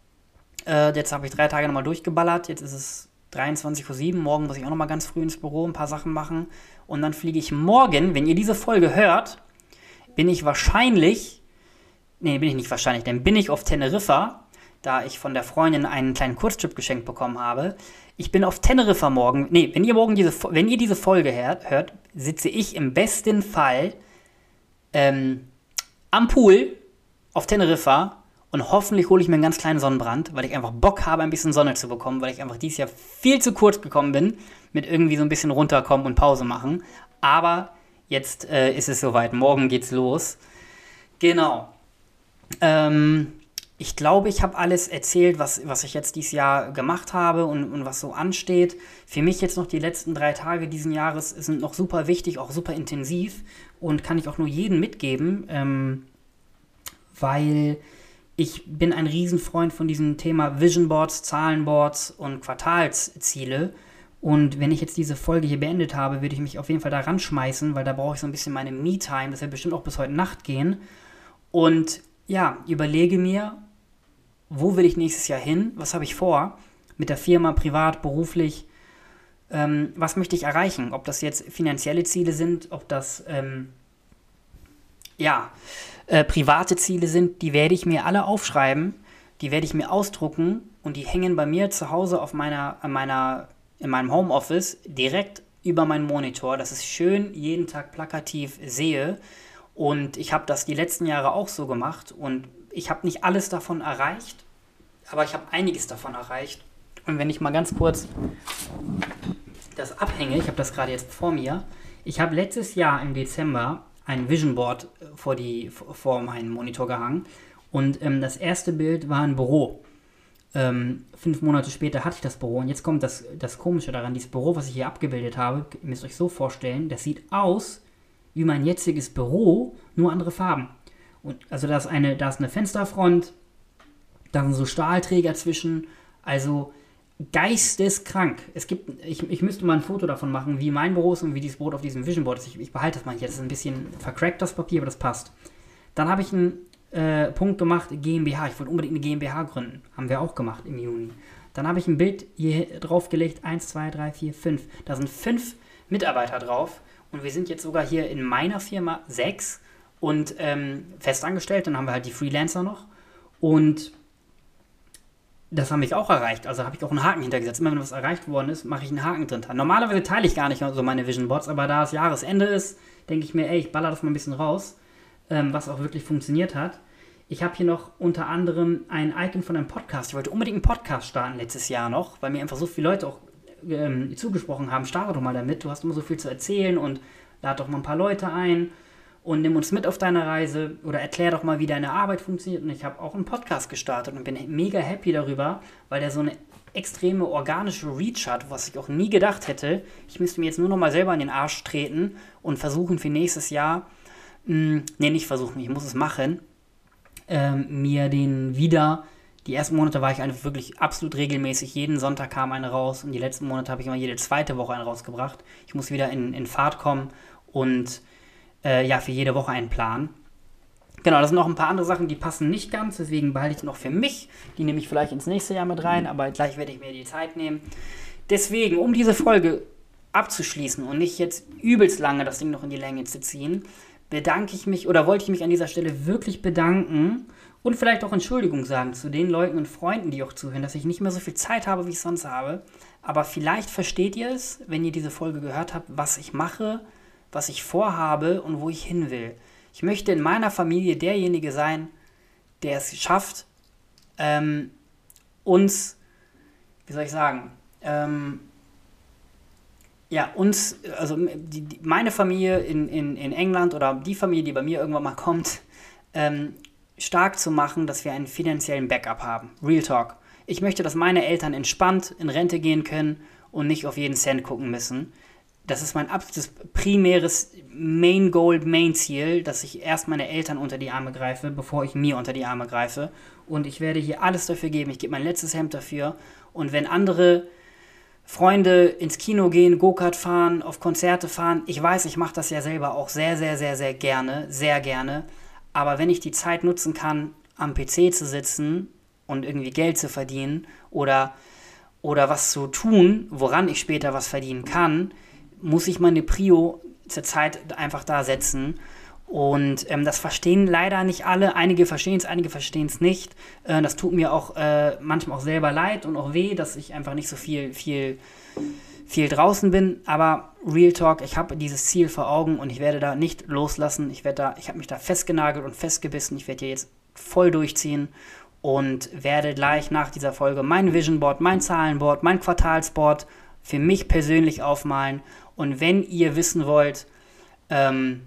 Äh, jetzt habe ich drei Tage nochmal durchgeballert. Jetzt ist es dreiundzwanzig Uhr sieben. Morgen muss ich auch nochmal ganz früh ins Büro ein paar Sachen machen. Und dann fliege ich morgen, wenn ihr diese Folge hört, bin ich wahrscheinlich... Nee, bin ich nicht wahrscheinlich, dann bin ich auf Teneriffa, da ich von der Freundin einen kleinen Kurztrip geschenkt bekommen habe. Ich bin auf Teneriffa morgen, nee, wenn ihr morgen diese, wenn ihr diese Folge hört, hört sitze ich im besten Fall ähm, am Pool auf Teneriffa Und hoffentlich hole ich mir einen ganz kleinen Sonnenbrand, weil ich einfach Bock habe, ein bisschen Sonne zu bekommen, weil ich einfach dieses Jahr viel zu kurz gekommen bin mit irgendwie so ein bisschen runterkommen und Pause machen. Aber jetzt äh, ist es soweit. Morgen geht's los. Genau. Ähm, ich glaube, ich habe alles erzählt, was, was ich jetzt dieses Jahr gemacht habe und, und was so ansteht. Für mich jetzt noch die letzten drei Tage diesen Jahres sind noch super wichtig, auch super intensiv und kann ich auch nur jedem mitgeben, ähm, weil ich bin ein Riesenfreund von diesem Thema Vision Boards, Zahlenboards und Quartalsziele. Und wenn ich jetzt diese Folge hier beendet habe, würde ich mich auf jeden Fall da ranschmeißen, weil da brauche ich so ein bisschen meine Me-Time. Das wird bestimmt auch bis heute Nacht gehen. Und ja, überlege mir, wo will ich nächstes Jahr hin? Was habe ich vor? Mit der Firma, privat, beruflich? Ähm, was möchte ich erreichen? Ob das jetzt finanzielle Ziele sind, ob das ähm, ja, äh, private Ziele sind, die werde ich mir alle aufschreiben, die werde ich mir ausdrucken und die hängen bei mir zu Hause auf meiner, an meiner, in meinem Homeoffice direkt über meinen Monitor, dass ich schön jeden Tag plakativ sehe. Und ich habe das die letzten Jahre auch so gemacht und ich habe nicht alles davon erreicht, aber ich habe einiges davon erreicht. Und wenn ich mal ganz kurz das abhänge, ich habe das gerade jetzt vor mir, ich habe letztes Jahr im Dezember ein Vision Board vor, die, vor meinen Monitor gehangen und ähm, das erste Bild war ein Büro. Ähm, fünf Monate später hatte ich das Büro und jetzt kommt das, das Komische daran, dieses Büro, was ich hier abgebildet habe, ihr müsst euch so vorstellen, das sieht aus wie mein jetziges Büro, nur andere Farben. Und also da ist eine, da ist eine Fensterfront, da sind so Stahlträger zwischen, also geisteskrank. Es gibt, ich, ich müsste mal ein Foto davon machen, wie mein Büro ist und wie dieses Board auf diesem Vision Board ist. Ich, ich behalte das mal hier, das ist ein bisschen vercrackt, das Papier, aber das passt. Dann habe ich einen äh, Punkt gemacht, GmbH, ich wollte unbedingt eine GmbH gründen. Haben wir auch gemacht im Juni. Dann habe ich ein Bild hier draufgelegt, eins, zwei, drei, vier, fünf. Da sind fünf Mitarbeiter drauf und wir sind jetzt sogar hier in meiner Firma sechs und ähm, festangestellt, dann haben wir halt die Freelancer noch und das habe ich auch erreicht, also habe ich auch einen Haken hintergesetzt. Immer wenn was erreicht worden ist, mache ich einen Haken drin. Normalerweise teile ich gar nicht so meine Vision Boards, aber da es Jahresende ist, denke ich mir, ey, ich baller das mal ein bisschen raus, ähm, was auch wirklich funktioniert hat. Ich habe hier noch unter anderem ein Icon von einem Podcast. Ich wollte unbedingt einen Podcast starten letztes Jahr noch, weil mir einfach so viele Leute auch ähm, zugesprochen haben, starte doch mal damit, du hast immer so viel zu erzählen und lad doch mal ein paar Leute ein und nimm uns mit auf deine Reise oder erklär doch mal, wie deine Arbeit funktioniert. Und ich habe auch einen Podcast gestartet und bin mega happy darüber, weil der so eine extreme organische Reach hat, was ich auch nie gedacht hätte. Ich müsste mir jetzt nur noch mal selber in den Arsch treten und versuchen für nächstes Jahr, mh, nee, nicht versuchen, ich muss es machen, ähm, mir den wieder, die ersten Monate war ich einfach wirklich absolut regelmäßig, jeden Sonntag kam eine raus und die letzten Monate habe ich immer jede zweite Woche einen rausgebracht. Ich muss wieder in, in Fahrt kommen und Äh, ja, für jede Woche einen Plan. Genau, das sind noch ein paar andere Sachen, die passen nicht ganz, deswegen behalte ich die noch für mich. Die nehme ich vielleicht ins nächste Jahr mit rein, aber gleich werde ich mir die Zeit nehmen. Deswegen, um diese Folge abzuschließen und nicht jetzt übelst lange das Ding noch in die Länge zu ziehen, bedanke ich mich oder wollte ich mich an dieser Stelle wirklich bedanken und vielleicht auch Entschuldigung sagen zu den Leuten und Freunden, die auch zuhören, dass ich nicht mehr so viel Zeit habe, wie ich sonst habe. Aber vielleicht versteht ihr es, wenn ihr diese Folge gehört habt, was ich mache, was ich vorhabe und wo ich hin will. Ich möchte in meiner Familie derjenige sein, der es schafft, ähm, uns, wie soll ich sagen, ähm, ja, uns, also die, die, meine Familie in, in, in England oder die Familie, die bei mir irgendwann mal kommt, ähm, stark zu machen, dass wir einen finanziellen Backup haben. Real Talk. Ich möchte, dass meine Eltern entspannt in Rente gehen können und nicht auf jeden Cent gucken müssen. Das ist mein absolutes primäres Main Goal, Main Ziel, dass ich erst meine Eltern unter die Arme greife, bevor ich mir unter die Arme greife. Und ich werde hier alles dafür geben. Ich gebe mein letztes Hemd dafür. Und wenn andere Freunde ins Kino gehen, Go-Kart fahren, auf Konzerte fahren, ich weiß, ich mache das ja selber auch sehr, sehr, sehr, sehr gerne, sehr gerne. Aber wenn ich die Zeit nutzen kann, am P C zu sitzen und irgendwie Geld zu verdienen oder, oder was zu tun, woran ich später was verdienen kann, muss ich meine Prio zur Zeit einfach da setzen. Und ähm, das verstehen leider nicht alle. Einige verstehen es, einige verstehen es nicht. Äh, das tut mir auch äh, manchmal auch selber leid und auch weh, dass ich einfach nicht so viel, viel, viel draußen bin. Aber Real Talk, ich habe dieses Ziel vor Augen und ich werde da nicht loslassen. Ich werde da, ich habe mich da festgenagelt und festgebissen. Ich werde hier jetzt voll durchziehen und werde gleich nach dieser Folge mein Vision Board, mein Zahlenboard, mein Quartalsboard für mich persönlich aufmalen. Und wenn ihr wissen wollt, ähm,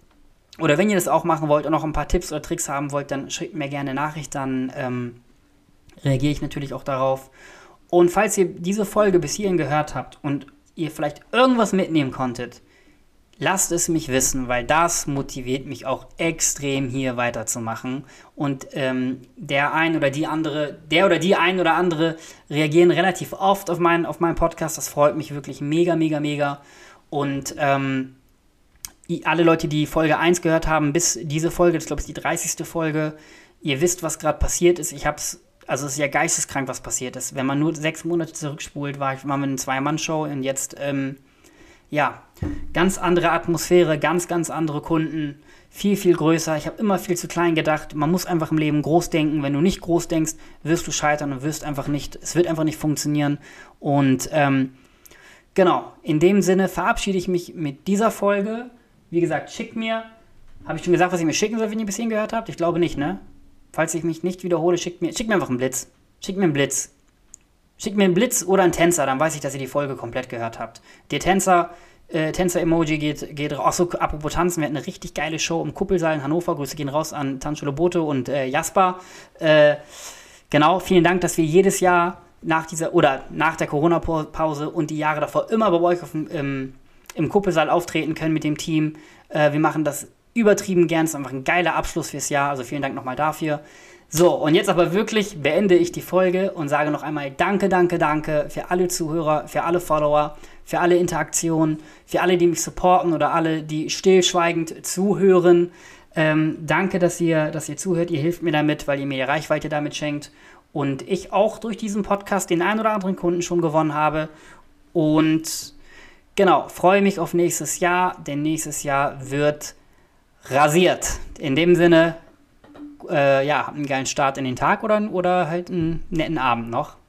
oder wenn ihr das auch machen wollt und noch ein paar Tipps oder Tricks haben wollt, dann schickt mir gerne eine Nachricht, dann ähm, reagiere ich natürlich auch darauf. Und falls ihr diese Folge bis hierhin gehört habt und ihr vielleicht irgendwas mitnehmen konntet, lasst es mich wissen, weil das motiviert mich auch extrem, hier weiterzumachen. Und ähm, der ein oder die andere, der oder die ein oder andere reagieren relativ oft auf meinen, auf meinen Podcast. Das freut mich wirklich mega, mega, mega. Und ähm, alle Leute, die Folge eins gehört haben, bis diese Folge, das glaube ich die dreißigste Folge, ihr wisst, was gerade passiert ist. Ich hab's, also es ist ja geisteskrank, was passiert ist. Wenn man nur sechs Monate zurückspult, war ich, waren wir eine Zwei-Mann-Show und jetzt, ähm, ja, ganz andere Atmosphäre, ganz, ganz andere Kunden, viel, viel größer. Ich habe immer viel zu klein gedacht. Man muss einfach im Leben groß denken. Wenn du nicht groß denkst, wirst du scheitern und wirst einfach nicht, es wird einfach nicht funktionieren. Und ähm, genau, in dem Sinne verabschiede ich mich mit dieser Folge. Wie gesagt, schickt mir, habe ich schon gesagt, was ich mir schicken soll, wenn ihr bis hierhin gehört habt? Ich glaube nicht, ne? Falls ich mich nicht wiederhole, schickt mir, schickt mir einfach einen Blitz. Schickt mir einen Blitz. Schickt mir einen Blitz oder einen Tänzer, dann weiß ich, dass ihr die Folge komplett gehört habt. Der Tänzer, äh, Tänzer-Emoji geht, geht raus. Achso, apropos Tanzen, wir hatten eine richtig geile Show im Kuppelsaal in Hannover. Grüße gehen raus an Tanzschule Bote und äh, Jasper. Äh, genau, vielen Dank, dass wir jedes Jahr nach dieser, oder nach der Corona-Pause und die Jahre davor immer bei euch auf dem, ähm, im Kuppelsaal auftreten können mit dem Team. Äh, wir machen das übertrieben gern. Es ist einfach ein geiler Abschluss fürs Jahr. Also vielen Dank nochmal dafür. So, und jetzt aber wirklich beende ich die Folge und sage noch einmal Danke, danke, danke für alle Zuhörer, für alle Follower, für alle Interaktionen, für alle, die mich supporten oder alle, die stillschweigend zuhören. Ähm, danke, dass ihr, dass ihr zuhört. Ihr hilft mir damit, weil ihr mir die Reichweite damit schenkt. Und ich auch durch diesen Podcast den einen oder anderen Kunden schon gewonnen habe. Und genau, freue mich auf nächstes Jahr, denn nächstes Jahr wird rasiert. In dem Sinne, äh, ja, habt einen geilen Start in den Tag oder, oder halt einen netten Abend noch.